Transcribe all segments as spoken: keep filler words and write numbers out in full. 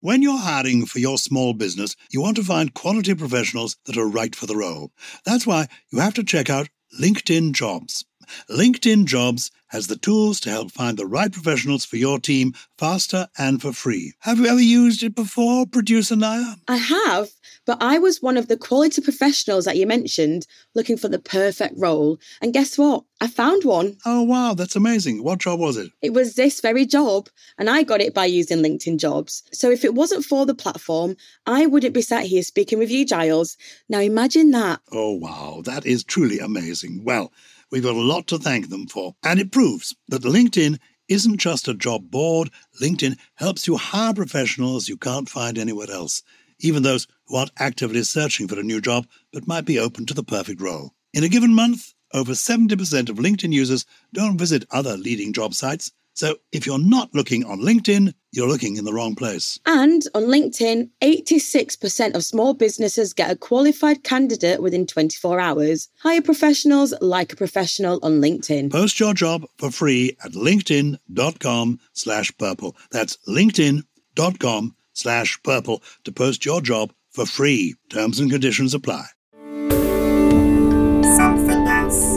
When you're hiring for your small business, you want to find quality professionals that are right for the role. That's why you have to check out LinkedIn Jobs. LinkedIn Jobs has the tools to help find the right professionals for your team faster and for free. Have you ever used it before, Producer Naya? I have, but I was one of the quality professionals that you mentioned looking for the perfect role. And guess what? I found one. Oh, wow, that's amazing. What job was it? It was this very job, and I got it by using LinkedIn Jobs. So if it wasn't for the platform, I wouldn't be sat here speaking with you, Giles. Now imagine that. Oh, wow, that is truly amazing. Well, we've got a lot to thank them for. And it proves that LinkedIn isn't just a job board. LinkedIn helps you hire professionals you can't find anywhere else, even those who aren't actively searching for a new job but might be open to the perfect role. In a given month, over seventy percent of LinkedIn users don't visit other leading job sites. So if you're not looking on LinkedIn, you're looking in the wrong place. And on LinkedIn, eighty-six percent of small businesses get a qualified candidate within twenty-four hours. Hire professionals like a professional on LinkedIn. Post your job for free at linkedin.com slash purple. That's linkedin.com slash purple to post your job for free. Terms and conditions apply. Something else.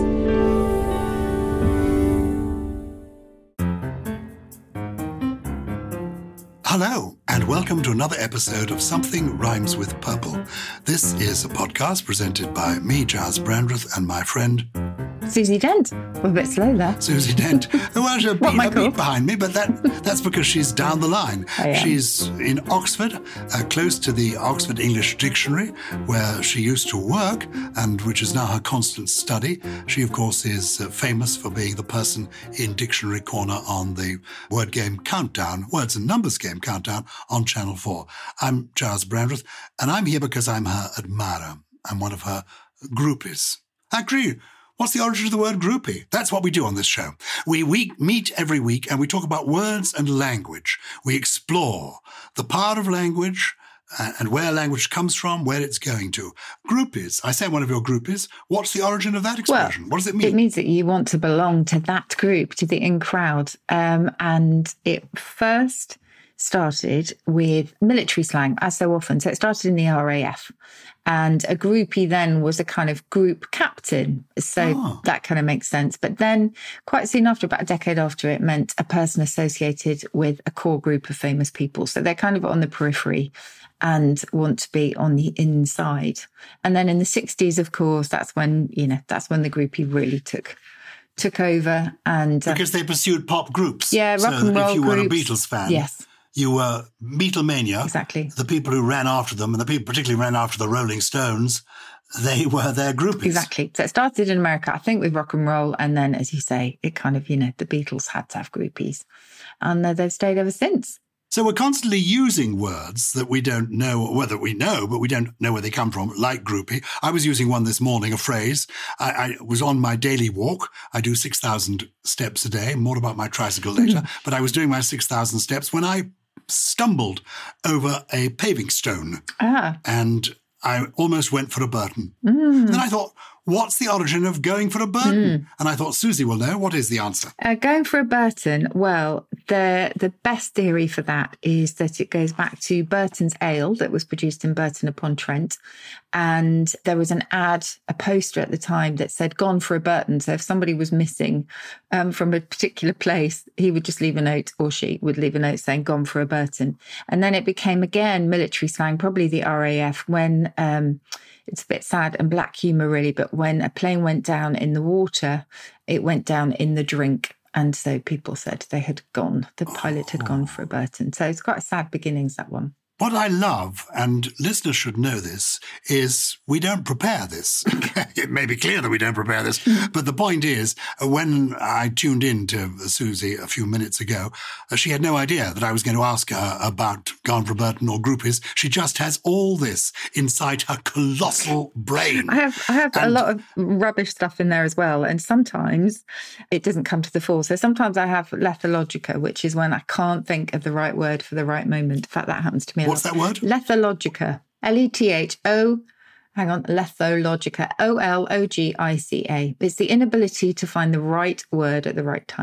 Hello, and welcome to another episode of Something Rhymes with Purple. This is a podcast presented by me, Giles Brandreth, and my friend Susie Dent. We're a bit slow there. Susie Dent. Well, she's a beat, Michael? a beat behind me, but that that's because she's down the line. I am. She's in Oxford, uh, close to the Oxford English Dictionary, where she used to work, and which is now her constant study. She, of course, is uh, famous for being the person in Dictionary Corner on the word game Countdown, Words and Numbers game Countdown on Channel four. I'm Giles Brandreth, and I'm here because I'm her admirer. I'm one of her groupies. Actually, what's the origin of the word groupie? That's what we do on this show. We, we meet every week and we talk about words and language. We explore the power of language uh, and where language comes from, where it's going to. Groupies. I say I'm one of your groupies. What's the origin of that expression? Well, what does it mean? It means that you want to belong to that group, to the in crowd. Um, and it first started with military slang, as so often. So it started in the R A F. And a groupie then was a kind of group captain. So Oh. that kind of makes sense. But then quite soon after, about a decade after, it meant a person associated with a core group of famous people. So they're kind of on the periphery and want to be on the inside. And then in the sixties, of course, that's when, you know, that's when the groupie really took took over. And uh, Because they pursued pop groups. Yeah, so rock and that roll if you were a groups. Beatles fan, Yes. you were Beatlemania. Exactly. The people who ran after them, and the people particularly ran after the Rolling Stones, they were their groupies. Exactly. So it started in America, I think, with rock and roll. And then, as you say, it kind of, you know, the Beatles had to have groupies. And uh, they've stayed ever since. So we're constantly using words that we don't know, whether we know, but we don't know where they come from, like groupie. I was using one this morning, a phrase. I, I was on my daily walk. I do six thousand steps a day, more about my tricycle later. But I was doing my six thousand steps when I stumbled over a paving stone. Ah. And I almost went for a Burton. Mm. Then I thought, what's the origin of going for a Burton? Mm. And I thought, Susie will know. What is the answer? Uh, going for a Burton, well, the the best theory for that is that it goes back to Burton's Ale that was produced in Burton-upon-Trent. And there was an ad, a poster at the time that said, gone for a Burton. So if somebody was missing um, from a particular place, he would just leave a note, or she would leave a note saying, gone for a Burton. And then it became, again, military slang, probably the R A F, when... Um, it's a bit sad and black humour, really, but when a plane went down in the water, it went down in the drink. And so people said they had gone, the pilot had gone for a Burton. So it's quite a sad beginnings, that one. What I love, and listeners should know this, is we don't prepare this. It may be clear that we don't prepare this, but the point is, when I tuned in to Susie a few minutes ago, she had no idea that I was going to ask her about Gone for a Burton or groupies. She just has all this inside her colossal brain. I have I have And- a lot of rubbish stuff in there as well, and sometimes it doesn't come to the fore. So sometimes I have lethologica, which is when I can't think of the right word for the right moment. In fact, that happens to me a What's lot. that word? Lethologica. L E T H O, hang on, lethologica, O L O G I C A. It's the inability to find the right word at the right time.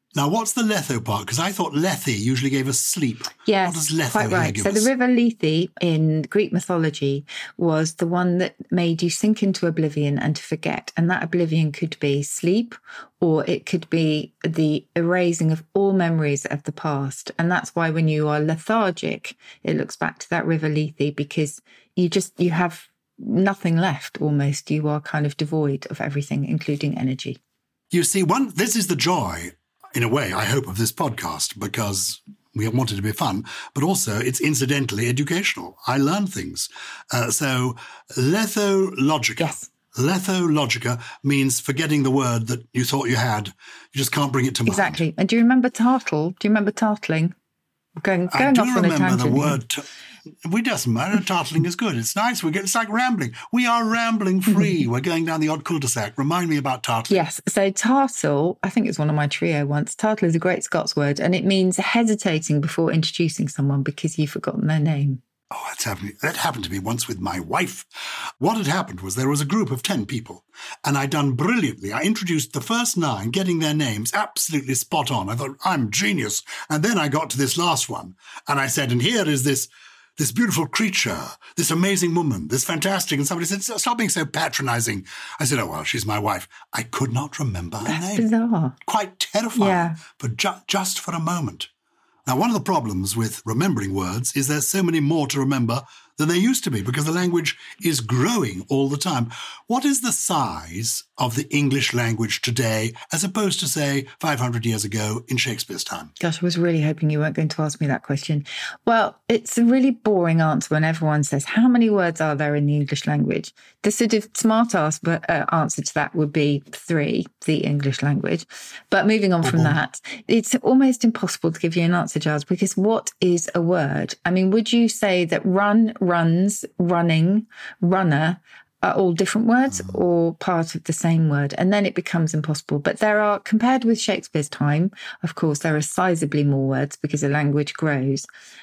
Now, what's the Letho part? Because I thought Lethe usually gave us sleep. Yes, what does Letho quite right. give so us? The river Lethe in Greek mythology was the one that made you sink into oblivion and to forget. And that oblivion could be sleep, or it could be the erasing of all memories of the past. And that's why when you are lethargic, it looks back to that river Lethe, because you just, you have nothing left almost. You are kind of devoid of everything, including energy. You see, one, this is the joy, in a way, I hope, of this podcast, because we want it to be fun, but also it's incidentally educational. I learn things. Uh, so lethologica. Yes. Lethologica means forgetting the word that you thought you had. You just can't bring it to mind. Exactly. And do you remember tartle? Do you remember tartling? Going, going I do off on a remember tangent. the word. T- we doesn't matter. Tartling is good. It's nice. We get. It's like rambling. We are rambling free. We're going down the odd cul-de-sac. Remind me about tartling. Yes. So tartle, I think it's one of my trio once. Tartle is a great Scots word, and it means hesitating before introducing someone because you've forgotten their name. Oh, that's happened. That happened to me once with my wife. What had happened was there was a group of ten people, and I'd done brilliantly. I introduced the first nine, getting their names absolutely spot on. I thought, I'm genius. And then I got to this last one, and I said, and here is this this beautiful creature, this amazing woman, this fantastic. And somebody said, stop being so patronizing. I said, oh, well, she's my wife. I could not remember her That's name. bizarre. Quite terrifying, Yeah. but ju- just for a moment. Now, one of the problems with remembering words is there's so many more to remember than there used to be because the language is growing all the time. What is the size of the English language today as opposed to, say, five hundred years ago in Shakespeare's time? Gosh, I was really hoping you weren't going to ask me that question. Well, it's a really boring answer when everyone says, how many words are there in the English language? The sort of smart ass uh, answer to that would be three, the English language. But moving on from that, it's almost impossible to give you an answer, Giles, because what is a word? I mean, would you say that run, runs, running, runner are all different words or part of the same word? And then it becomes impossible. But there are, compared with Shakespeare's time, of course, there are sizably more words because the language grows.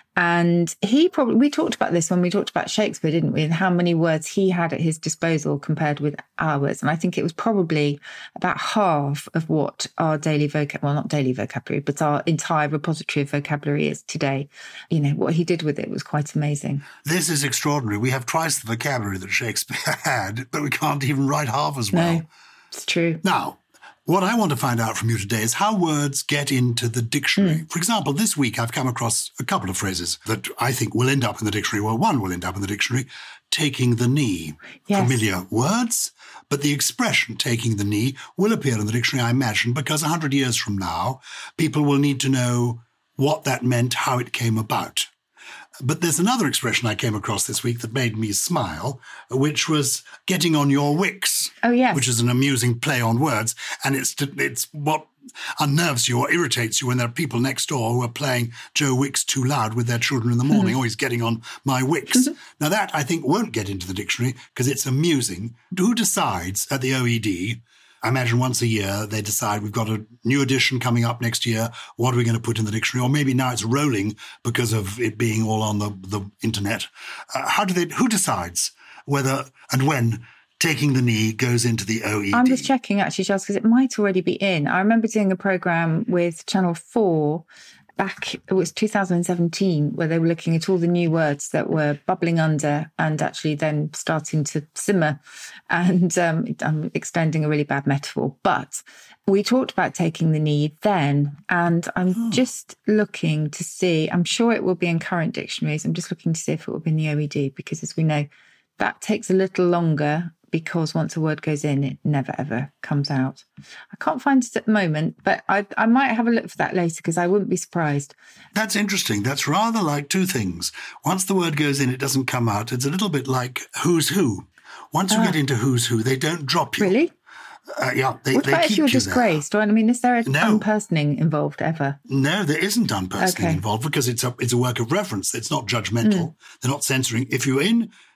And he probably, we talked about this when we talked about Shakespeare, didn't we? And how many words he had at his disposal compared with ours. And I think it was probably about half of what our daily vocabulary, well, not daily vocabulary, but our entire repository of vocabulary is today. You know, what he did with it was quite amazing. This is extraordinary. We have twice the vocabulary that Shakespeare had, but we can't even write half as well. No, it's true. Now, what I want to find out from you today is how words get into the dictionary. Mm. For example, this week I've come across a couple of phrases that I think will end up in the dictionary. Well, one will end up in the dictionary, taking the knee. Yes. Familiar words, but the expression taking the knee will appear in the dictionary, I imagine, because one hundred years from now, people will need to know what that meant, how it came about. But there's another expression I came across this week that made me smile, which was getting on your wicks. Oh, yes. Which is an amusing play on words. And it's it's what unnerves you or irritates you when there are people next door who are playing Joe Wicks too loud with their children in the morning. Mm-hmm. Oh, he's getting on my wicks. Mm-hmm. Now, that, I think, won't get into the dictionary because it's amusing. Who decides at the O E D? I imagine once a year they decide we've got a new edition coming up next year. What are we going to put in the dictionary? Or maybe now it's rolling because of it being all on the, the internet. Uh, how do they? Who decides whether and when taking the knee goes into the O E D? I'm just checking actually, Charles, because it might already be in. I remember doing a programme with Channel four back, it was two thousand seventeen, where they were looking at all the new words that were bubbling under and actually then starting to simmer. And um, I'm extending a really bad metaphor. But we talked about taking the knee then, and I'm oh. just looking to see, I'm sure it will be in current dictionaries. I'm just looking to see if it will be in the O E D, because as we know, that takes a little longer because once a word goes in, it never, ever comes out. I can't find it at the moment, but I, I might have a look for that later because I wouldn't be surprised. That's interesting. That's rather like two things. Once the word goes in, it doesn't come out. It's a little bit like who's who. Once you uh, get into who's who, they don't drop you. Really? Uh, yeah, they, what they about keep if you're you disgraced? There. I mean, is there an no. unpersoning involved ever? No, there isn't unpersoning okay. involved because it's a, it's a work of reference. It's not judgmental. Mm. They're not censoring. If you're in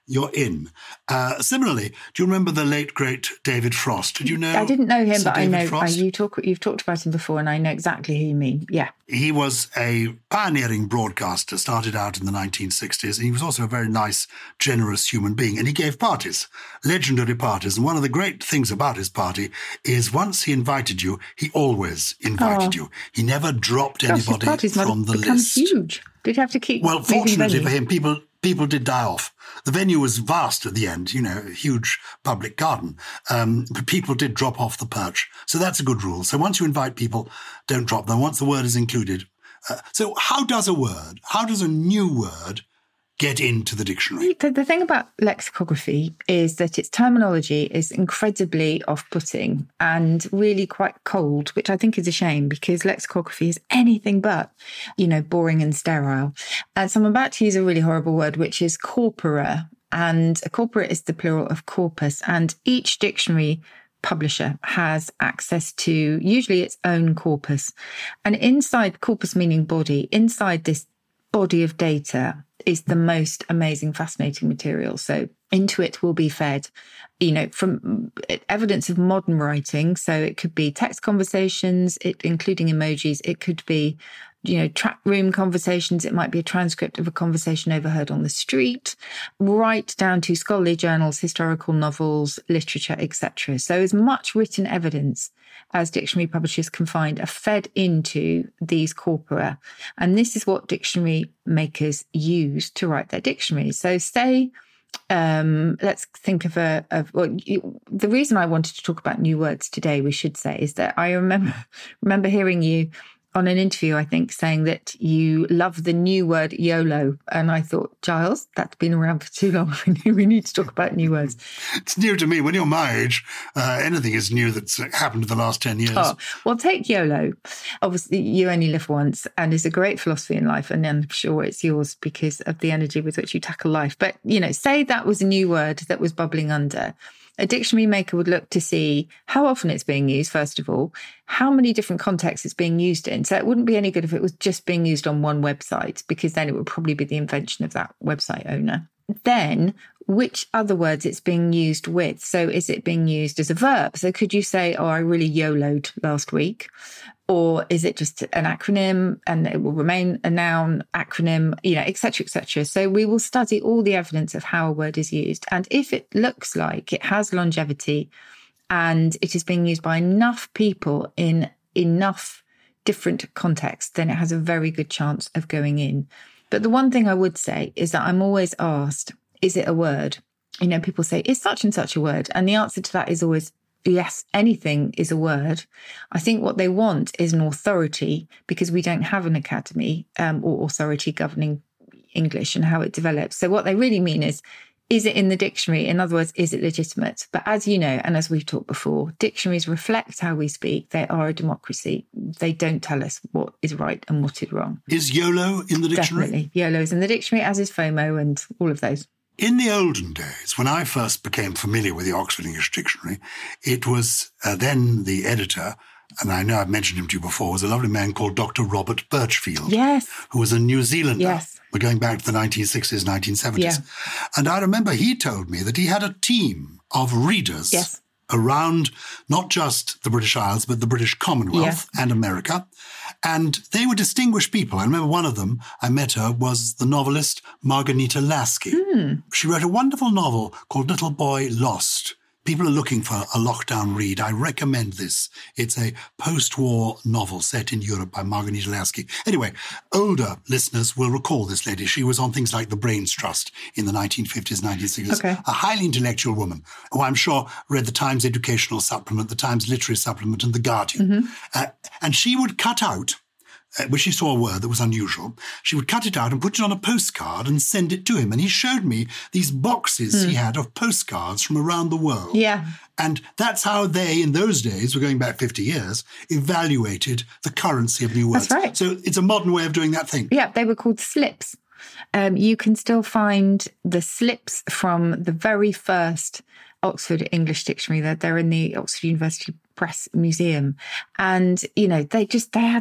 you're in. Uh, similarly, do you remember the late, great David Frost? Did you know? I didn't know him, Sir but David I know uh, Frost? you talk, you've talked about him before, and I know exactly who you mean. Yeah. He was a pioneering broadcaster, started out in the nineteen sixties, and he was also a very nice, generous human being. And he gave parties, legendary parties. And one of the great things about his party is once he invited you, he always invited oh. you. He never dropped Gosh, anybody from the become list. Huge. Did you have to keep? Well, fortunately for him, people people did die off. The venue was vast at the end, you know, a huge public garden. Um, but people did drop off the perch. So that's a good rule. So once you invite people, don't drop them. Once the word is included. Uh, so how does a word, how does a new word get into the dictionary? The, the thing about lexicography is that its terminology is incredibly off-putting and really quite cold, which I think is a shame because lexicography is anything but, you know, boring and sterile. And so I'm about to use a really horrible word, which is corpora. And a corpora is the plural of corpus. And each dictionary publisher has access to usually its own corpus. And inside, corpus meaning body, inside this body of data is the most amazing, fascinating material. So into it will be fed, you know, from evidence of modern writing. So it could be text conversations, it, including emojis. It could be, you know, chat room conversations. It might be a transcript of a conversation overheard on the street, right down to scholarly journals, historical novels, literature, et cetera. So as much written evidence as dictionary publishers can find are fed into these corpora. And this is what dictionary makers use to write their dictionaries. So say, um, let's think of a, of, well, you, the reason I wanted to talk about new words today, we should say, is that I remember, remember hearing you on an interview, I think, saying that you love the new word YOLO. And I thought, Giles, that's been around for too long. We need to talk about new words. It's new to me. When you're my age, uh, anything is new that's happened in the last ten years. Oh, well, take YOLO. Obviously, you only live once, and it's a great philosophy in life. And I'm sure it's yours because of the energy with which you tackle life. But, you know, say that was a new word that was bubbling under. A dictionary maker would look to see how often it's being used, first of all, how many different contexts it's being used in. So it wouldn't be any good if it was just being used on one website, because then it would probably be the invention of that website owner. Then, which other words it's being used with. So is it being used as a verb? So could you say, oh, I really YOLO'd last week? Or is it just an acronym and it will remain a noun, acronym, you know, et cetera, et cetera. So we will study all the evidence of how a word is used. And if it looks like it has longevity and it is being used by enough people in enough different contexts, then it has a very good chance of going in. But the one thing I would say is that I'm always asked, is it a word? You know, people say, is such and such a word? And the answer to that is always, yes, anything is a word. I think what they want is an authority, because we don't have an academy um, or authority governing English and how it develops. So what they really mean is, is it in the dictionary? In other words, is it legitimate? But as you know, and as we've talked before, dictionaries reflect how we speak. They are a democracy. They don't tell us what is right and what is wrong. Is YOLO in the dictionary? Definitely. YOLO is in the dictionary, as is FOMO and all of those. In the olden days, when I first became familiar with the Oxford English Dictionary, it was uh, then the editor, and I know I've mentioned him to you before, was a lovely man called Doctor Robert Birchfield. Yes. Who was a New Zealander. Yes. We're going back to the nineteen sixties, nineteen seventies. Yeah. And I remember he told me that he had a team of readers yes. around not just the British Isles, but the British Commonwealth yeah. and America. And they were distinguished people. I remember one of them, I met her, was the novelist Margarita Lasky. Mm. She wrote a wonderful novel called Little Boy Lost. People are looking for a lockdown read. I recommend this. It's a post-war novel set in Europe by Margarita Lasky. Anyway, older listeners will recall this lady. She was on things like the Brains Trust in the nineteen fifties, nineteen sixties. Okay. A highly intellectual woman who I'm sure read the Times Educational Supplement, the Times Literary Supplement, and The Guardian. Mm-hmm. Uh, and she would cut out, Uh, when she saw a word that was unusual, she would cut it out and put it on a postcard and send it to him. And he showed me these boxes mm. he had of postcards from around the world. Yeah. And that's how they, in those days, we're going back fifty years, evaluated the currency of new words. That's right. So it's a modern way of doing that thing. Yeah, they were called slips. Um, you can still find the slips from the very first Oxford English Dictionary. They're, they're in the Oxford University Press Museum. And, you know, they just, they had to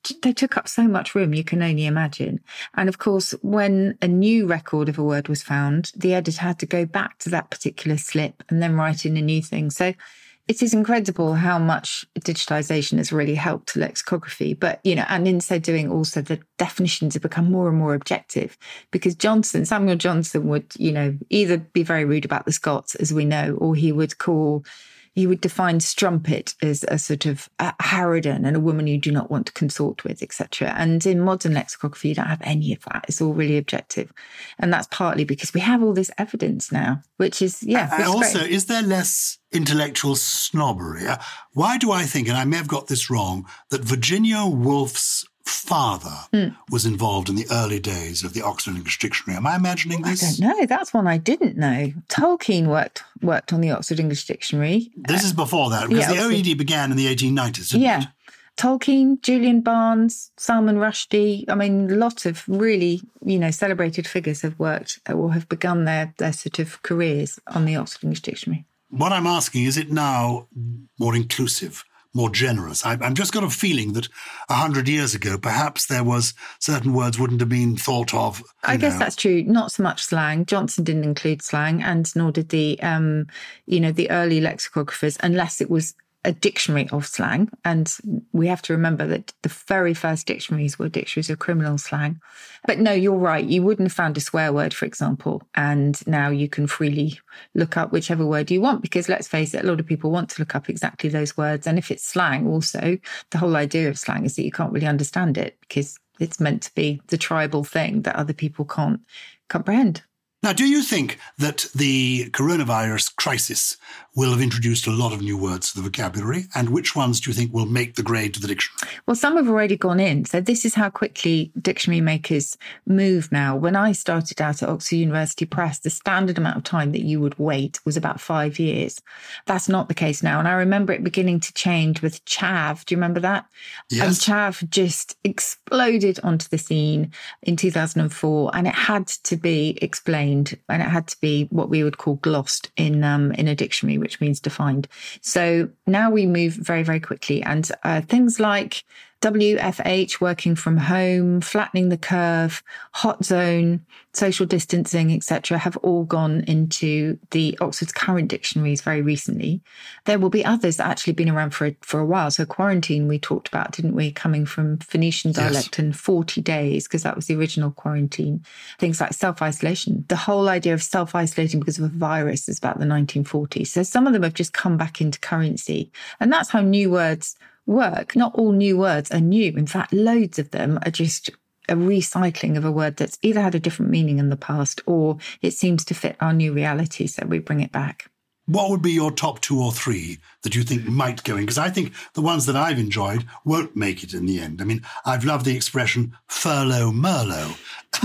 they took up so much room, you can only imagine. And of course, when a new record of a word was found, the editor had to go back to that particular slip and then write in a new thing. So it is incredible how much digitization has really helped lexicography. But, you know, and in so doing also the definitions have become more and more objective, because Johnson, Samuel Johnson would, you know, either be very rude about the Scots, as we know, or he would call, he would define strumpet as a sort of a harridan and a woman you do not want to consort with, et cetera. And in modern lexicography, you don't have any of that. It's all really objective. And that's partly because we have all this evidence now, which is, yeah. And also, great. Is there less intellectual snobbery? Why do I think, and I may have got this wrong, that Virginia Woolf's father mm. was involved in the early days of the Oxford English Dictionary? Am I imagining this? I don't know. That's one I didn't know. Tolkien worked worked on the Oxford English Dictionary. This uh, is before that, because yeah, the O E D began in the eighteen nineties, didn't yeah. it? Tolkien, Julian Barnes, Salman Rushdie. I mean, a lot of really, you know, celebrated figures have worked or have begun their, their sort of careers on the Oxford English Dictionary. What I'm asking, is it now more inclusive, more generous? I, I've just got a feeling that a hundred years ago, perhaps there was certain words wouldn't have been thought of. I guess know. That's true. Not so much slang. Johnson didn't include slang, and nor did the, um, you know, the early lexicographers, unless it was a dictionary of slang. And we have to remember that the very first dictionaries were dictionaries of criminal slang. But no, you're right. You wouldn't have found a swear word, for example. And now you can freely look up whichever word you want, because let's face it, a lot of people want to look up exactly those words. And if it's slang also, the whole idea of slang is that you can't really understand it because it's meant to be the tribal thing that other people can't comprehend. Now, do you think that the coronavirus crisis will have introduced a lot of new words to the vocabulary? And which ones do you think will make the grade to the dictionary? Well, some have already gone in. So this is how quickly dictionary makers move now. When I started out at Oxford University Press, the standard amount of time that you would wait was about five years. That's not the case now. And I remember it beginning to change with chav. Do you remember that? Yes. And chav just exploded onto the scene in two thousand four, and it had to be explained. And it had to be what we would call glossed in um, in a dictionary, which means defined. So now we move very, very quickly. And uh, things like W F H, working from home, flattening the curve, hot zone, social distancing, et cetera, have all gone into the Oxford's current dictionaries very recently. There will be others that actually been around for a, for a while. So quarantine we talked about, didn't we? Coming from Phoenician dialect, yes. And forty days, because that was the original quarantine. Things like self-isolation. The whole idea of self-isolating because of a virus is about the nineteen forties. So some of them have just come back into currency. And that's how new words work. Not all new words are new. In fact, loads of them are just a recycling of a word that's either had a different meaning in the past or it seems to fit our new reality, so we bring it back. What would be your top two or three that you think might go in? Because I think the ones that I've enjoyed won't make it in the end. I mean, I've loved the expression furlough Merlot.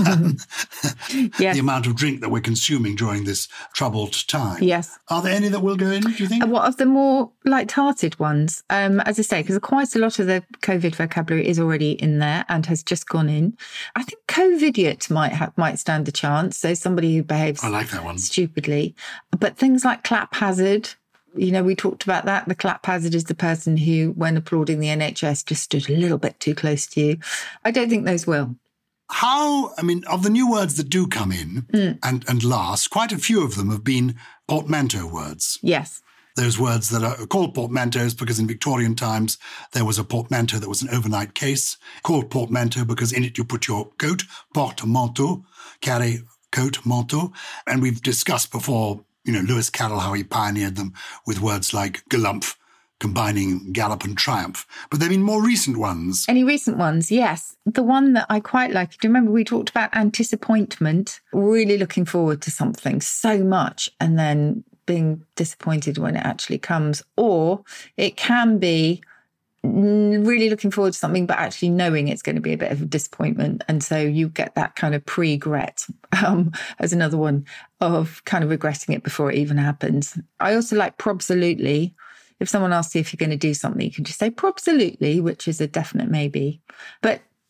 Yes. The amount of drink that we're consuming during this troubled time. Yes. Are there any that will go in, do you think? What of the more light-hearted ones? Um, as I say, because quite a lot of the COVID vocabulary is already in there and has just gone in. I think covidiot might ha- might stand a chance. So somebody who behaves I like that one. stupidly. But things like clap hazard, you know, we talked about that. The clap hazard is the person who, when applauding the N H S, just stood a little bit too close to you. I don't think those will. How, I mean, of the new words that do come in mm. and, and last, quite a few of them have been portmanteau words. Yes. Those words that are called portmanteaus because in Victorian times there was a portmanteau that was an overnight case, called portmanteau because in it you put your coat, porte-manteau, carry, coat, manteau. And we've discussed before, you know, Lewis Carroll, how he pioneered them with words like galumph, combining gallop and triumph. But there have been more recent ones. Any recent ones? Yes. The one that I quite like, do you remember we talked about anticipointment? Really looking forward to something so much and then being disappointed when it actually comes. Or it can be really looking forward to something, but actually knowing it's going to be a bit of a disappointment. And so you get that kind of pre-gret um, as another one of kind of regretting it before it even happens. I also like probsolutely. If someone asks you if you're going to do something, you can just say probsolutely, which is a definite maybe. But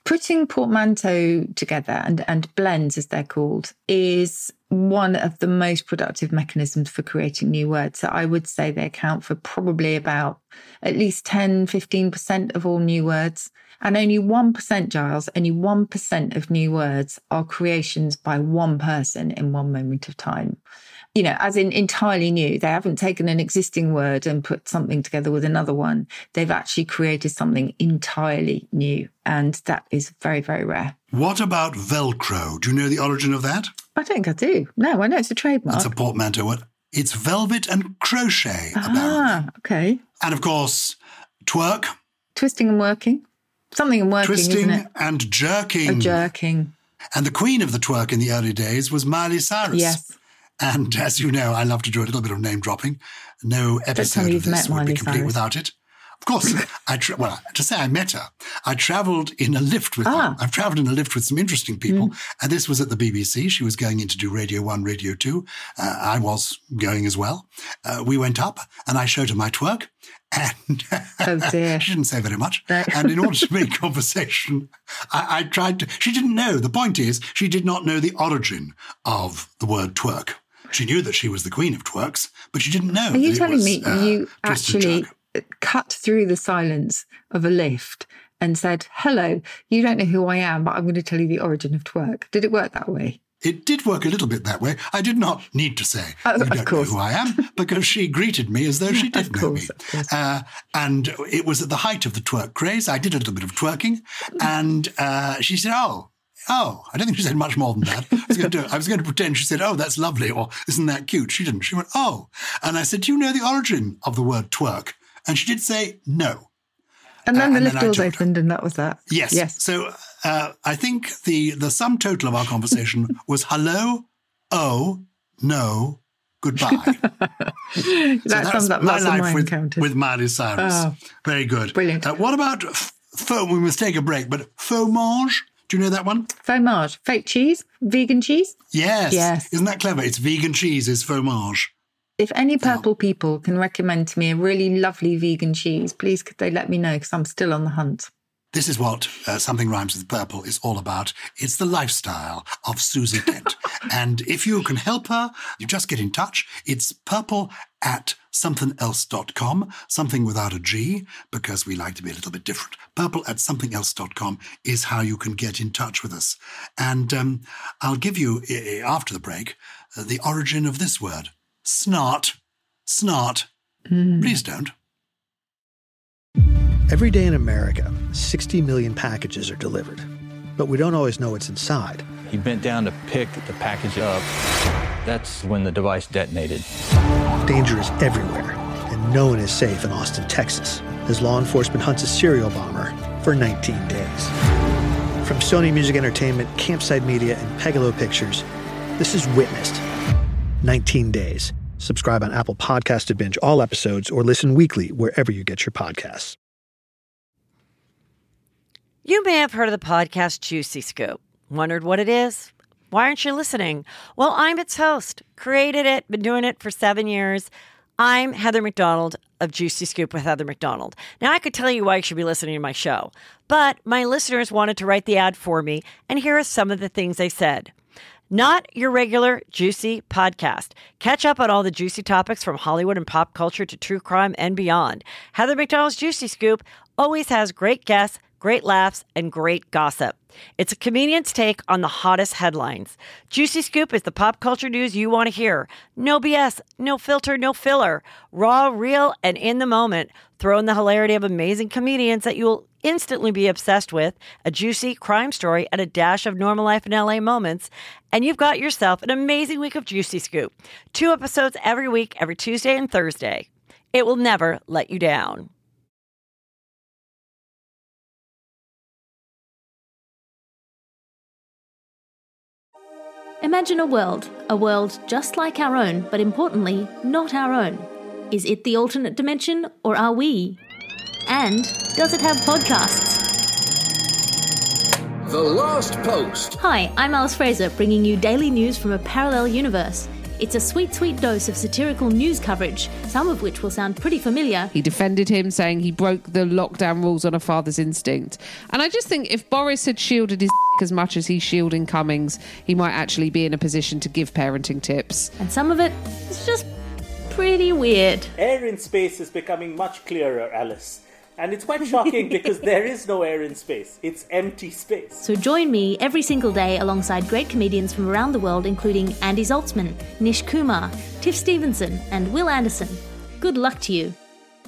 Putting portmanteau together and, and blends, as they're called, is one of the most productive mechanisms for creating new words. So I would say they account for probably about at least ten, fifteen percent of all new words. And only one percent, Giles, only one percent of new words are creations by one person in one moment of time. You know, as in entirely new. They haven't taken an existing word and put something together with another one. They've actually created something entirely new. And that is very, very rare. What about Velcro? Do you know the origin of that? I think I do. No, I know it's a trademark. It's a portmanteau word. It's velvet and crochet, ah, apparently. Okay. And of course, twerk. Twisting and working. Something and working, Twisting isn't it? and jerking. Oh, jerking. And the queen of the twerk in the early days was Miley Cyrus. Yes. And as you know, I love to do a little bit of name dropping. No episode of this would be complete Cyrus. Without it. Of course, I tra- well, to say I met her, I travelled in a lift with ah. her. I've travelled in a lift with some interesting people. Mm. And this was at the B B C. She was going in to do Radio one, Radio two. Uh, I was going as well. Uh, we went up and I showed her my twerk. And oh dear. She didn't say very much. No. And in order to make conversation, I, I tried to... She didn't know. The point is, she did not know the origin of the word twerk. She knew that she was the queen of twerks, but she didn't know. Are you that telling it was, me uh, you actually jug. cut through the silence of a lift and said, hello, you don't know who I am, but I'm going to tell you the origin of twerk? Did it work that way? It did work a little bit that way. I did not need to say, oh, you of don't course. know who I am, because she greeted me as though she did of know course, me. Of course. Uh, and it was at the height of the twerk craze. I did a little bit of twerking, and uh, she said, oh, Oh, I don't think she said much more than that. I was going to, I was going to pretend she said, oh, that's lovely, or isn't that cute? She didn't. She went, oh. And I said, do you know the origin of the word twerk? And she did say no. And then uh, the and lift doors her. opened and that was that. Yes. Yes. So uh, I think the, the sum total of our conversation was hello, oh, no, goodbye. that so sums up my lots of life my with, encounters. with Miley Cyrus. Oh, very good. Brilliant. Uh, what about, f- f- we must take a break, but fromage? Do you know that one? Fromage. Fake cheese? Vegan cheese? Yes. Yes. Isn't that clever? It's vegan cheese is fromage. If any purple people can recommend to me a really lovely vegan cheese, please could they let me know, because I'm still on the hunt. This is what uh, Something Rhymes with Purple is all about. It's the lifestyle of Susie Dent. And if you can help her, you just get in touch. It's purple at something else dot com, something without a G, because we like to be a little bit different. Purple at something else dot com is how you can get in touch with us. And um, I'll give you, uh, after the break, uh, the origin of this word. Snart. Snart. Mm. Please don't. Every day in America, sixty million packages are delivered, but we don't always know what's inside. He bent down to pick the package up. That's when the device detonated. Danger is everywhere, and no one is safe in Austin, Texas, as law enforcement hunts a serial bomber for nineteen days. From Sony Music Entertainment, Campside Media, and Pegalo Pictures, this is Witnessed. nineteen days. Subscribe on Apple Podcasts to binge all episodes or listen weekly wherever you get your podcasts. You may have heard of the podcast Juicy Scoop. Wondered what it is? Why aren't you listening? Well, I'm its host. Created it, been doing it for seven years. I'm Heather McDonald of Juicy Scoop with Heather McDonald. Now, I could tell you why you should be listening to my show, but my listeners wanted to write the ad for me, and here are some of the things they said. Not your regular Juicy podcast. Catch up on all the juicy topics from Hollywood and pop culture to true crime and beyond. Heather McDonald's Juicy Scoop always has great guests, great laughs, and great gossip. It's a comedian's take on the hottest headlines. Juicy Scoop is the pop culture news you want to hear. No B S, no filter, no filler. Raw, real, and in the moment. Throw in the hilarity of amazing comedians that you'll instantly be obsessed with, a juicy crime story, and a dash of normal life in L A moments, and you've got yourself an amazing week of Juicy Scoop. Two episodes every week, every Tuesday and Thursday. It will never let you down. Imagine a world, a world just like our own, but importantly, not our own. Is it the alternate dimension, or are we? And does it have podcasts? The Last Post. Hi, I'm Alice Fraser, bringing you daily news from a parallel universe. It's a sweet, sweet dose of satirical news coverage, some of which will sound pretty familiar. He defended him, saying he broke the lockdown rules on a father's instinct. And I just think if Boris had shielded his as much as he's shielding Cummings, he might actually be in a position to give parenting tips. And some of it is just pretty weird. Air in space is becoming much clearer, Alice. And it's quite shocking because there is no air in space. It's empty space. So join me every single day alongside great comedians from around the world, including Andy Zaltzman, Nish Kumar, Tiff Stevenson, and Will Anderson. Good luck to you.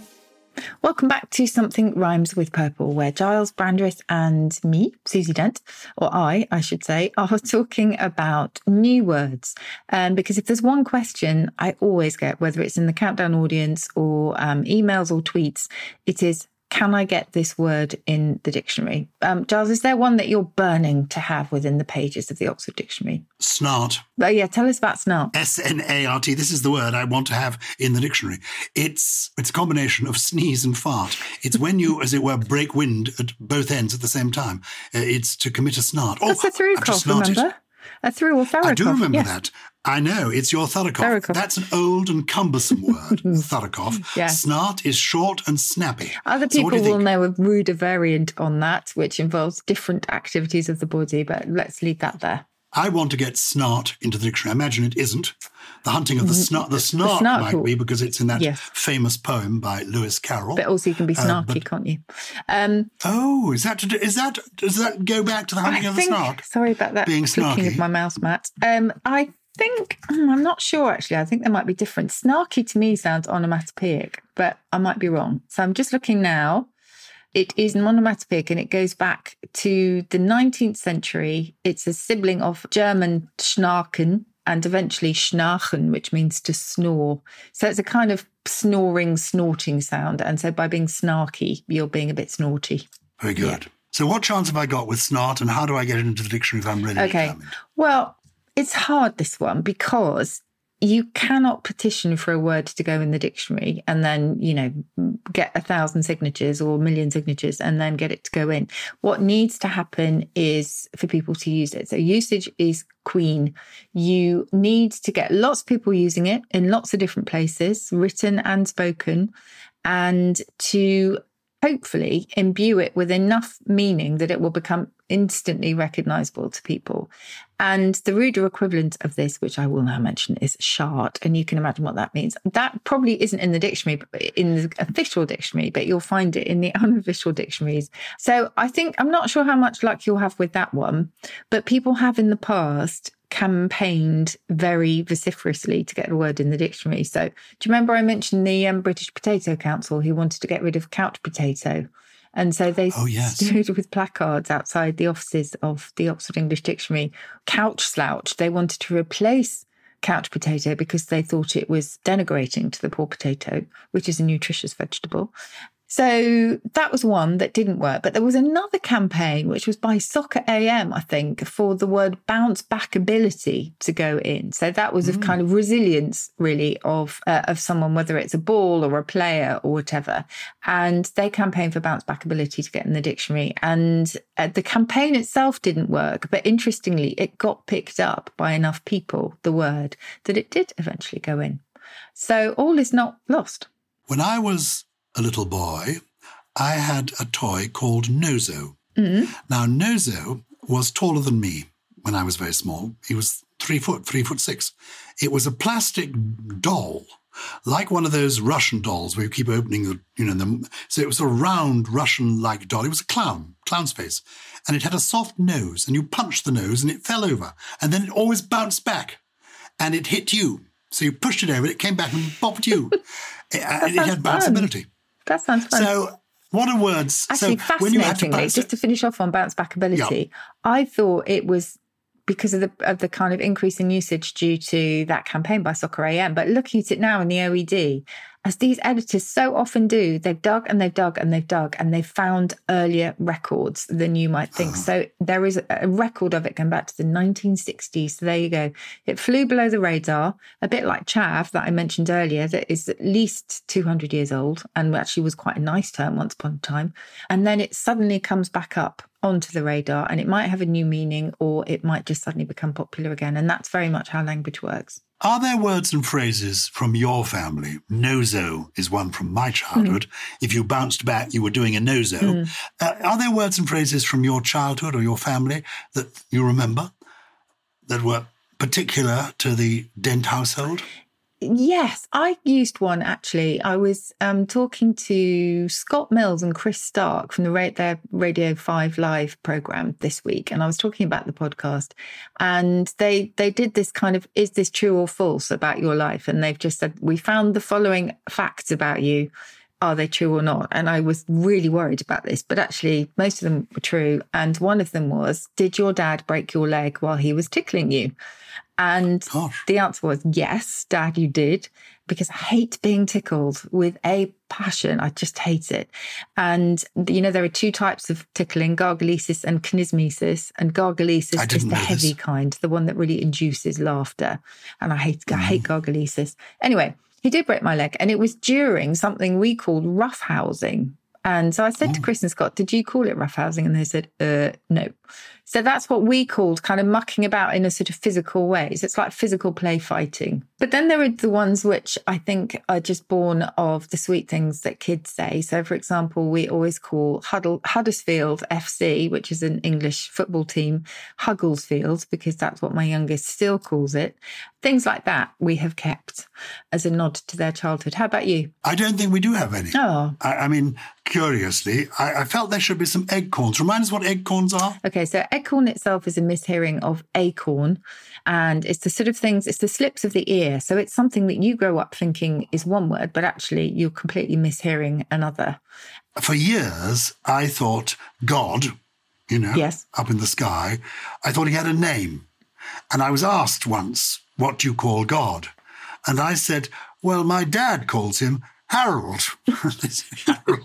Welcome back to Something Rhymes with Purple, where Giles Brandreth and me, Susie Dent, or I, I should say, are talking about new words. Um, because if there's one question I always get, whether it's in the Countdown audience or um, emails or tweets, it is, can I get this word in the dictionary? Um, Giles, is there one that you're burning to have within the pages of the Oxford Dictionary? Snart. Oh, yeah, tell us about snart. S N A R T. This is the word I want to have in the dictionary. It's it's a combination of sneeze and fart. It's when you, as it were, break wind at both ends at the same time. Uh, it's to commit a snart. Oh, That's a through I've cough, just snarted. remember? A through or thorough I do cough, remember yes. that. I know, it's your thorough cough. Thorough cough. That's an old and cumbersome word, thorough cough. Yeah. Snart is short and snappy. Other So people what do you will think? know a ruder variant on that, which involves different activities of the body, but let's leave that there. I want to get snart into the dictionary. I imagine it isn't. The hunting of the snart, the snark snark might hawk. be because it's in that Yes. famous poem by Lewis Carroll. But also you can be Uh, snarky, but- can't you? Um, Oh, is that to do, is that does that go back to the hunting I of think, the snark? sorry about that Being flicking of snarky. my mouse mat. Um, I think, hmm, I'm not sure actually, I think there might be different. Snarky to me sounds onomatopoeic, but I might be wrong. So I'm just looking now. It is onomatopoeic and it goes back to the nineteenth century. It's a sibling of German schnarchen and eventually schnarchen, which means to snore. So it's a kind of snoring, snorting sound. And so by being snarky, you're being a bit snorty. Very good. So what chance have I got with snart and how do I get it into the dictionary if I'm really Okay. determined? Well, it's hard, this one, because you cannot petition for a word to go in the dictionary and then, you know, get a thousand signatures or a million signatures and then get it to go in. What needs to happen is for people to use it. So usage is queen. You need to get lots of people using it in lots of different places, written and spoken, and to hopefully imbue it with enough meaning that it will become instantly recognizable to people. And the ruder equivalent of this, which I will now mention, is shart. And you can imagine what that means. That probably isn't in the dictionary, in the official dictionary, but you'll find it in the unofficial dictionaries. So I think, I'm not sure how much luck you'll have with that one, but people have in the past campaigned very vociferously to get the word in the dictionary. So do you remember I mentioned the um, British Potato Council who wanted to get rid of couch potato? And so they Oh, yes. stood with placards outside the offices of the Oxford English Dictionary. Couch slouch, they wanted to replace couch potato because they thought it was denigrating to the poor potato, which is a nutritious vegetable. So that was one that didn't work. But there was another campaign, which was by Soccer A M, I think, for the word bounce back ability to go in. So that was a Mm. kind of resilience, really, of uh, of someone, whether it's a ball or a player or whatever. And they campaigned for bounce back ability to get in the dictionary. And uh, the campaign itself didn't work. But interestingly, it got picked up by enough people, the word, that it did eventually go in. So all is not lost. When I was a little boy, I had a toy called Nozo. Mm. Now, Nozo was taller than me when I was very small. He was three foot, three foot six. It was a plastic doll, like one of those Russian dolls where you keep opening the, you know, them. So it was a round Russian-like doll. It was a clown, clown's face. And it had a soft nose, and you punched the nose and it fell over. And then it always bounced back and it hit you. So you pushed it over, it came back and bopped you. it, it sounds had bounce fun. ability. That sounds fun. So what are words? Actually, so when you had to fascinatingly, bounce just to finish off on bounce back ability, I thought it was because of the of the kind of increase in usage due to that campaign by Soccer A M. But looking at it now in the O E D, as these editors so often do, they've dug and they've dug and they've dug and they've found earlier records than you might think. So there is a record of it going back to the nineteen sixties. So there you go. It flew below the radar, a bit like chav that I mentioned earlier, that is at least two hundred years old and actually was quite a nice term once upon a time. And then it suddenly comes back up onto the radar and it might have a new meaning or it might just suddenly become popular again. And that's very much how language works. Are there words and phrases from your family? Nozo is one from my childhood. Mm. If you bounced back, you were doing a nozo. Mm. Uh, are there words and phrases from your childhood or your family that you remember that were particular to the Dent household? Yes, I used one actually. I was um, talking to Scott Mills and Chris Stark from the ra- their Radio five Live programme this week, and I was talking about the podcast, and they they did this kind of, is this true or false about your life? And they've just said, we found the following facts about you. Are they true or not? And I was really worried about this, but actually most of them were true. And one of them was, did your dad break your leg while he was tickling you? And Gosh. The answer was, yes, Dad, you did, because I hate being tickled with a passion. I just hate it. And, you know, there are two types of tickling, gargalesis and kinesmesis. And gargalesis is the heavy this. kind, the one that really induces laughter. And I hate, mm. I hate gargalesis. Anyway, he did break my leg, and it was during something we called roughhousing. And so I said oh. to Chris and Scott, did you call it roughhousing? And they said, uh, no. So that's what we called kind of mucking about in a sort of physical way. So it's like physical play fighting. But then there are the ones which I think are just born of the sweet things that kids say. So, for example, we always call Huddle, Huddersfield F C, which is an English football team, Hugglesfield, because that's what my youngest still calls it. Things like that we have kept as a nod to their childhood. How about you? I don't think we do have any. Oh. I, I mean, curiously, I, I felt there should be some eggcorns. Remind us what eggcorns are. Okay, so eggcorn itself is a mishearing of acorn, and it's the sort of things, it's the slips of the ear. So it's something that you grow up thinking is one word, but actually you're completely mishearing another. For years, I thought God, you know, yes. up in the sky, I thought he had a name. And I was asked once, what do you call God? And I said, well, my dad calls him Harold. Harold.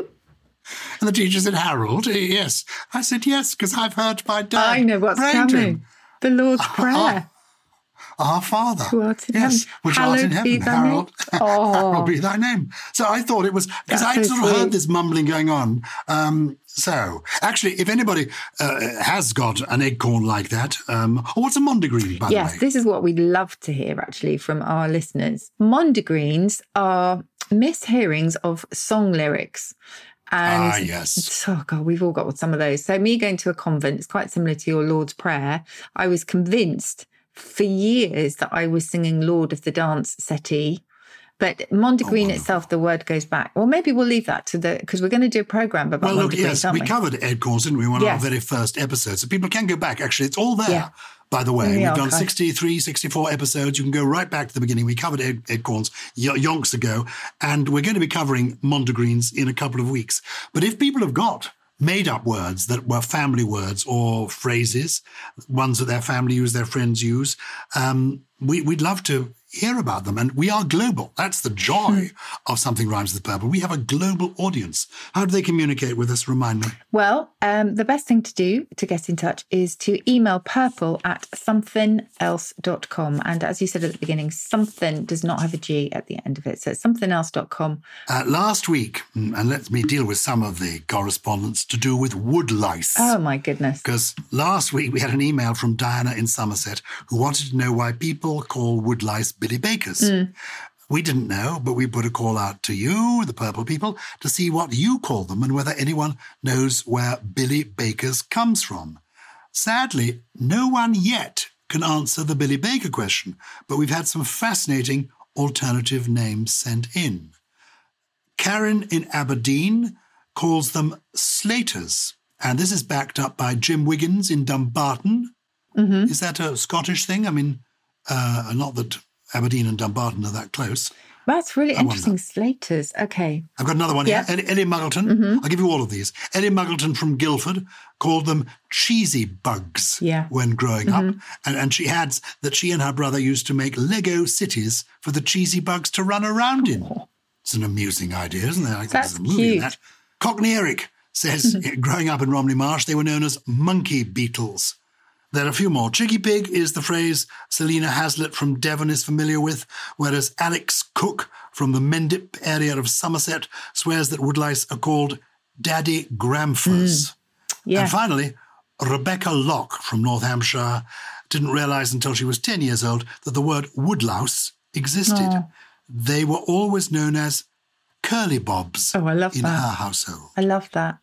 And the teacher said, Harold? Yes. I said, yes, because I've heard my dad. I know what's coming. The Lord's Prayer. Our, our Father. Who art in yes, heaven. which Hallowed art in heaven. Be thy Harold. Name. Oh. Harold be thy name. So I thought it was, because I so sort of sweet. heard this mumbling going on. Um, so, actually, if anybody uh, has got an eggcorn like that, um, or what's a mondegreen, by yes, the way? This is what we'd love to hear, actually, from our listeners. Mondegreens are mishearings of song lyrics. And ah, yes. Oh, God, we've all got some of those. So me going to a convent is quite similar to your Lord's Prayer. I was convinced for years that I was singing Lord of the Dance settee. But Mondegreen oh, itself, the word goes back. Well, maybe we'll leave that to the, because we're going to do a programme about well, Mondegreens, look, yes, aren't we, we? covered eggcorns, didn't we, in one yes. of our very first episodes. So people can go back. Actually, it's all there. Yeah. By the way, the we've archive. done sixty-three, sixty-four episodes. You can go right back to the beginning. We covered egg, eggcorns y- yonks ago, and we're going to be covering mondegreens in a couple of weeks. But if people have got made-up words that were family words or phrases, ones that their family use, their friends use, um, we, we'd love to hear about them. And we are global. That's the joy of Something Rhymes with Purple. We have a global audience. How do they communicate with us? Remind me. Well, um, the best thing to do to get in touch is to email purple at something else dot com. And as you said at the beginning, something does not have a G at the end of it. So it's something else dot com. Uh, last week, and let me deal with some of the correspondence to do with woodlice. Oh, my goodness. Because last week we had an email from Diana in Somerset who wanted to know why people call woodlice Billy Bakers. Mm. We didn't know, but we put a call out to you, the Purple people, to see what you call them and whether anyone knows where Billy Bakers comes from. Sadly, no one yet can answer the Billy Baker question, but we've had some fascinating alternative names sent in. Karen in Aberdeen calls them Slaters, and this is backed up by Jim Wiggins in Dumbarton. Mm-hmm. Is that a Scottish thing? I mean, uh, not that Aberdeen and Dumbarton are that close. That's really I interesting. wonder. Slaters. Okay. I've got another one yep. here. Eddie, Eddie Muggleton. Mm-hmm. I'll give you all of these. Eddie Muggleton from Guildford called them cheesy bugs yeah. when growing mm-hmm. up. And, and she adds that she and her brother used to make Lego cities for the cheesy bugs to run around in. Oh. It's an amusing idea, isn't it? I think That's there's a movie cute. in that. Cockney Eric says growing up in Romney Marsh, they were known as monkey beetles. There are a few more. Chicky pig is the phrase Selina Hazlitt from Devon is familiar with, whereas Alex Cook from the Mendip area of Somerset swears that woodlice are called daddy gramphers. Mm. Yeah. And finally, Rebecca Locke from North Hampshire didn't realise until she was ten years old that the word woodlouse existed. Oh. They were always known as curly bobs Oh, I love in that. her household. I love that.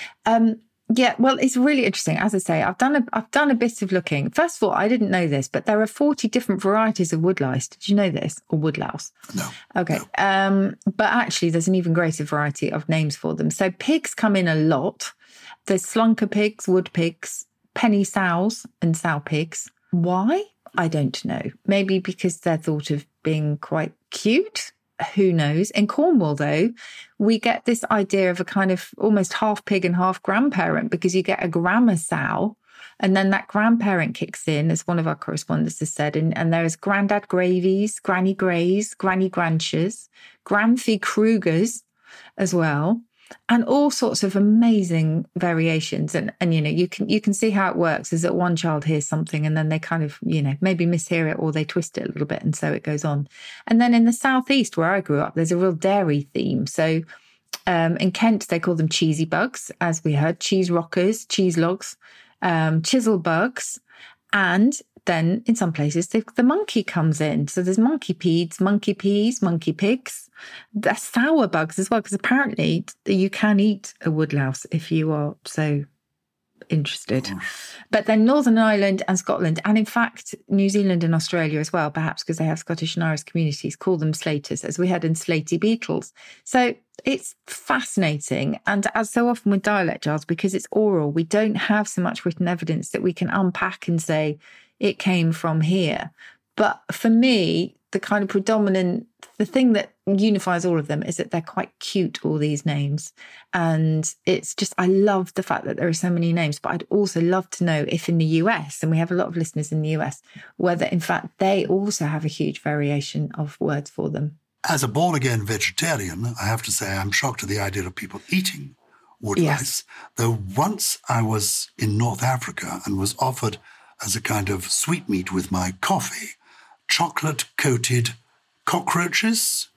Um, yeah, well, it's really interesting. As I say, I've done a I've done a bit of looking. First of all, I didn't know this, but there are forty different varieties of woodlice. Did you know this? Or woodlouse? No. Okay. No. Um, but actually, there's an even greater variety of names for them. So pigs come in a lot. There's slunker pigs, wood pigs, penny sows and sow pigs. Why? I don't know. Maybe because they're thought of being quite cute. Who knows? In Cornwall, though, we get this idea of a kind of almost half pig and half grandparent, because you get a grandma sow, and then that grandparent kicks in, as one of our correspondents has said, and, and there's Grandad Gravies, Granny Greys, Granny Granchers, Grandfie Krugers as well, and all sorts of amazing variations. And, and you know, you can you can see how it works is that one child hears something and then they kind of, you know, maybe mishear it or they twist it a little bit, and so it goes on. And then in the southeast where I grew up, there's a real dairy theme. So um, in Kent, they call them cheesy bugs, as we heard, cheese rockers, cheese logs, um, chisel bugs, and then in some places the, the monkey comes in. So there's monkey peas, monkey peas, monkey pigs. There's sour bugs as well, because apparently you can eat a woodlouse if you are so interested. But then Northern Ireland and Scotland, and in fact New Zealand and Australia as well, perhaps because they have Scottish and Irish communities, call them slaters, as we had in slaty beetles. So it's fascinating. And as so often with dialect, Giles, because it's oral, we don't have so much written evidence that we can unpack and say it came from here. But for me, the kind of predominant, the thing that unifies all of them is that they're quite cute, all these names. And it's just, I love the fact that there are so many names, but I'd also love to know if in the U S, and we have a lot of listeners in the U S, whether in fact they also have a huge variation of words for them. As a born-again vegetarian, I have to say I'm shocked at the idea of people eating woodlice. Yes. Though once I was in North Africa and was offered as a kind of sweetmeat with my coffee, chocolate-coated cockroaches,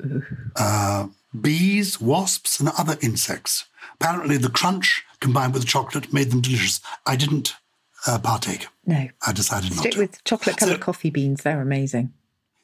uh, bees, wasps, and other insects. Apparently the crunch combined with the chocolate made them delicious. I didn't uh, partake. No. I decided not Stick to. Stick with chocolate-coloured so, coffee beans. They're amazing.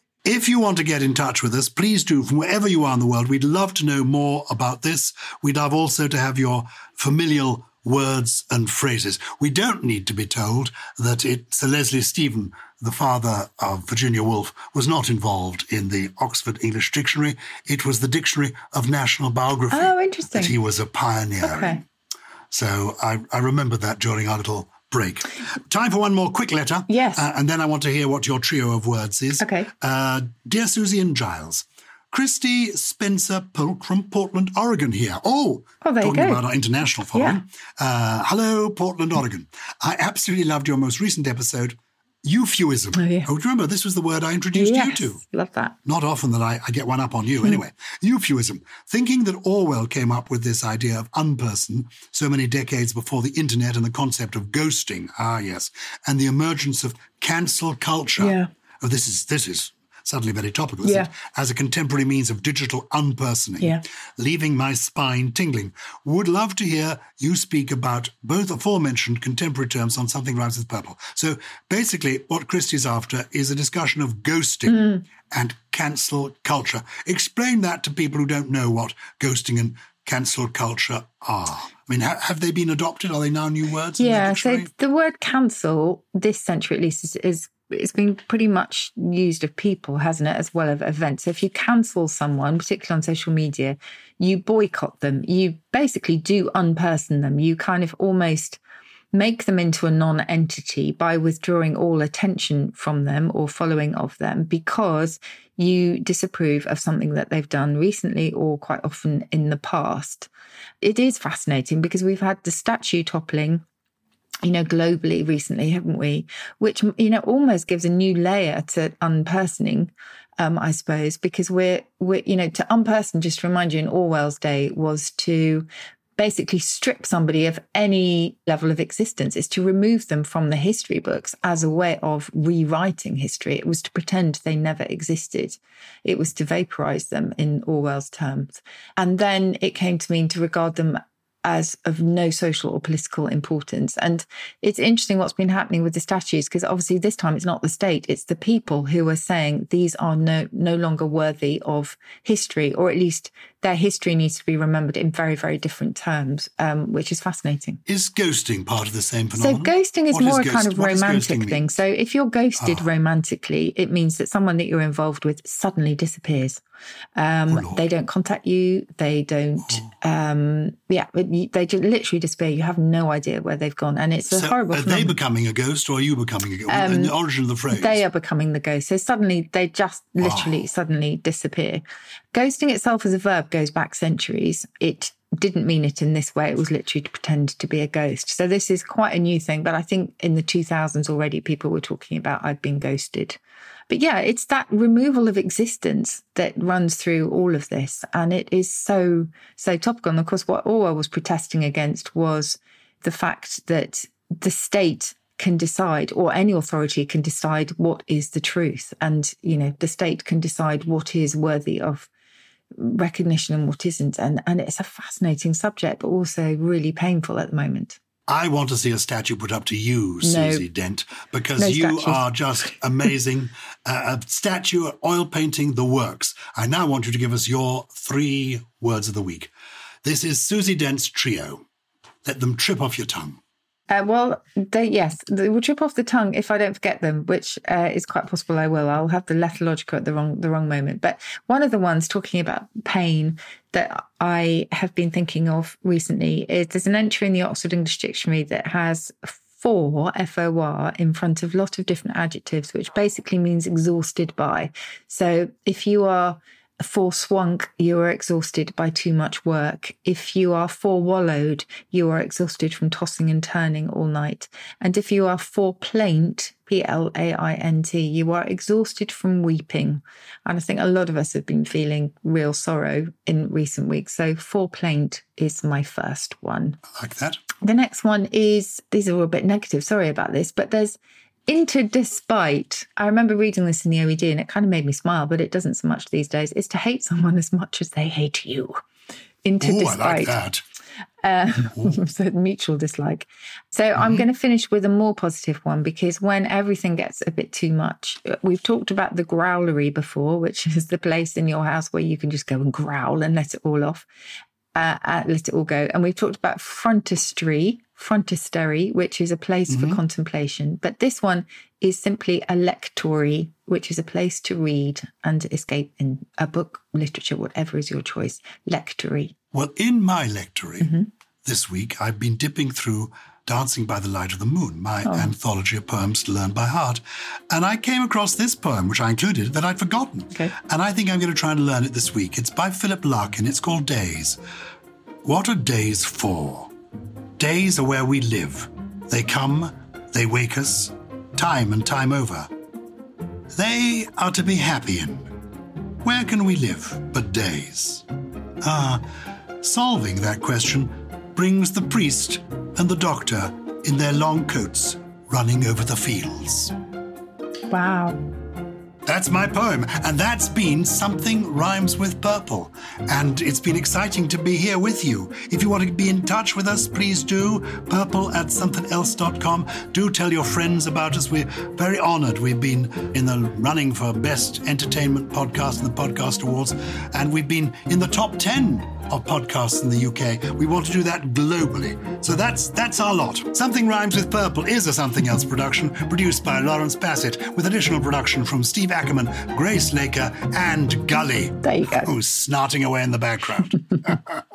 If you want to get in touch with us, please do, from wherever you are in the world. We'd love to know more about this. We'd love also to have your familial words and phrases. We don't need to be told that it, Sir Leslie Stephen, the father of Virginia Woolf, was not involved in the Oxford English Dictionary. It was the Dictionary of National Biography. Oh, interesting. That he was a pioneer okay. in. So I, I remember that during our little break. Time for one more quick letter. Yes. Uh, and then I want to hear what your trio of words is. Okay. Uh, Dear Susie and Giles, Christy Spencer Polk from Portland, Oregon here. Oh, oh there talking you go. about our international following. Yeah. Uh, hello, Portland, Oregon. I absolutely loved your most recent episode, euphuism. Oh, yeah. Oh, do you remember this was the word I introduced yes, you to? Love that. Not often that I, I get one up on you. Anyway, euphuism. Thinking that Orwell came up with this idea of unperson so many decades before the internet and the concept of ghosting. Ah, yes. And the emergence of cancel culture. Yeah. Oh, this is, this is suddenly very topical, isn't yeah. it? As a contemporary means of digital unpersoning, yeah. leaving my spine tingling. Would love to hear you speak about both aforementioned contemporary terms on Something Rhymes with Purple. So basically what Christy's after is a discussion of ghosting mm. and cancel culture. Explain that to people who don't know what ghosting and cancel culture are. I mean, ha- have they been adopted? Are they now new words? Yeah, in the so the word cancel, this century at least, is, is it's been pretty much used of people, hasn't it, as well as events. So if you cancel someone, particularly on social media, you boycott them. You basically do unperson them. You kind of almost make them into a non-entity by withdrawing all attention from them or following of them because you disapprove of something that they've done recently or quite often in the past. It is fascinating because we've had the statue toppling, you know, globally recently, haven't we? Which, you know, almost gives a new layer to unpersoning, um, I suppose, because we're, we're, you know, to unperson, just to remind you, in Orwell's day was to basically strip somebody of any level of existence. It's to remove them from the history books as a way of rewriting history. It was to pretend they never existed. It was to vaporize them in Orwell's terms. And then it came to mean to regard them as of no social or political importance. And it's interesting what's been happening with the statues, because obviously this time it's not the state, it's the people who are saying these are no no longer worthy of history, or at least their history needs to be remembered in very, very different terms, um, which is fascinating. Is ghosting part of the same phenomenon? So ghosting is what more is a kind ghost- of what does romantic ghosting thing. mean? So if you're ghosted Ah. romantically, it means that someone that you're involved with suddenly disappears. Um, Oh, Lord. they don't contact you. They don't, um, yeah, they just literally disappear. You have no idea where they've gone. And it's a So horrible are they phenomenon. becoming a ghost, or are you becoming a ghost? Um, In the origin of the phrase. They are becoming the ghost. So suddenly they just literally Wow. suddenly disappear. Ghosting itself as a verb goes back centuries. It didn't mean it in this way. It was literally to pretend to be a ghost. So this is quite a new thing. But I think in the two thousands already, people were talking about I'd been ghosted. But yeah, it's that removal of existence that runs through all of this. And it is so, so topical. And of course, what Orwell was protesting against was the fact that the state can decide, or any authority can decide, what is the truth. And, you know, the state can decide what is worthy of recognition and what isn't. And, and it's a fascinating subject, but also really painful at the moment. I want to see a statue put up to you, No. Susie Dent, because No you statues. are just amazing. uh, a statue, oil painting, the works. I now want you to give us your three words of the week. This is Susie Dent's trio. Let them trip off your tongue. Uh, well, they, yes, they will trip off the tongue if I don't forget them, which uh, is quite possible I will. I'll have the lethological at the wrong the wrong moment. But one of the ones talking about pain that I have been thinking of recently is there's an entry in the Oxford English Dictionary that has four, F O R, in front of a lot of different adjectives, which basically means exhausted by. So if you are forswunk, you are exhausted by too much work. If you are forewallowed, you are exhausted from tossing and turning all night. And if you are foreplaint, P L A I N T, you are exhausted from weeping. And I think a lot of us have been feeling real sorrow in recent weeks. So foreplaint is my first one. I like that. The next one is, these are all a bit negative, sorry about this, but there's interdespite. I remember reading this in the O E D and it kind of made me smile, but it doesn't so much these days, is to hate someone as much as they hate you. Oh, Interdespite. I like that. Uh, so mutual dislike. So mm-hmm. I'm going to finish with a more positive one, because when everything gets a bit too much, we've talked about the growlery before, which is the place in your house where you can just go and growl and let it all off, uh, uh, let it all go. And we've talked about frontistery, frontistery, which is a place mm-hmm. for contemplation. But this one is simply a lectory, which is a place to read and escape in a book, literature, whatever is your choice. Lectory. Well, in my lectory Mm-hmm. this week, I've been dipping through Dancing by the Light of the Moon, my Oh. anthology of poems to learn by heart. And I came across this poem, which I included, that I'd forgotten. Okay. And I think I'm going to try and learn it this week. It's by Philip Larkin. It's called Days. What are days for? Days are where we live. They come, they wake us, time and time over. They are to be happy in. Where can we live but days? Ah, solving that question brings the priest and the doctor in their long coats running over the fields. Wow. That's my poem, and that's been Something Rhymes with Purple. And it's been exciting to be here with you. If you want to be in touch with us, please do. Purple at something else dot com. Do tell your friends about us. We're very honoured. We've been in the running for Best Entertainment Podcast in the Podcast Awards, and we've been in the top ten of podcasts in the U K. We want to do that globally. So that's that's our lot. Something Rhymes with Purple is a Something Else production, produced by Lawrence Bassett, with additional production from Steve Ackerman, Grace Laker, and Gully. There you go. Who's snarting away in the background.